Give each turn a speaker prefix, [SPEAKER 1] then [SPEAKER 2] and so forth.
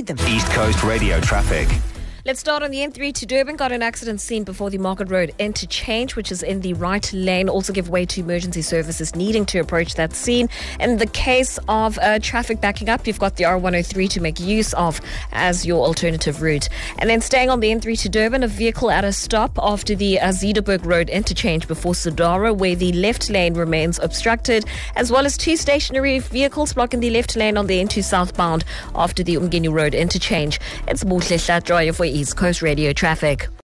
[SPEAKER 1] need them.
[SPEAKER 2] East Coast Radio traffic.
[SPEAKER 3] Let's start on the N3 to Durban. Got an accident scene before the Market Road interchange, which is in the right lane. Also give way to emergency services needing to approach that scene. In the case of traffic backing up, you've got the R103 to make use of as your alternative route. And then staying on the N3 to Durban, a vehicle at a stop after the Zeederberg Road interchange before Sadara, where the left lane remains obstructed, as well as two stationary vehicles blocking the left lane on the N2 southbound after the Umgeni Road interchange. It's Muhle Hlatjoy for East Coast Radio traffic.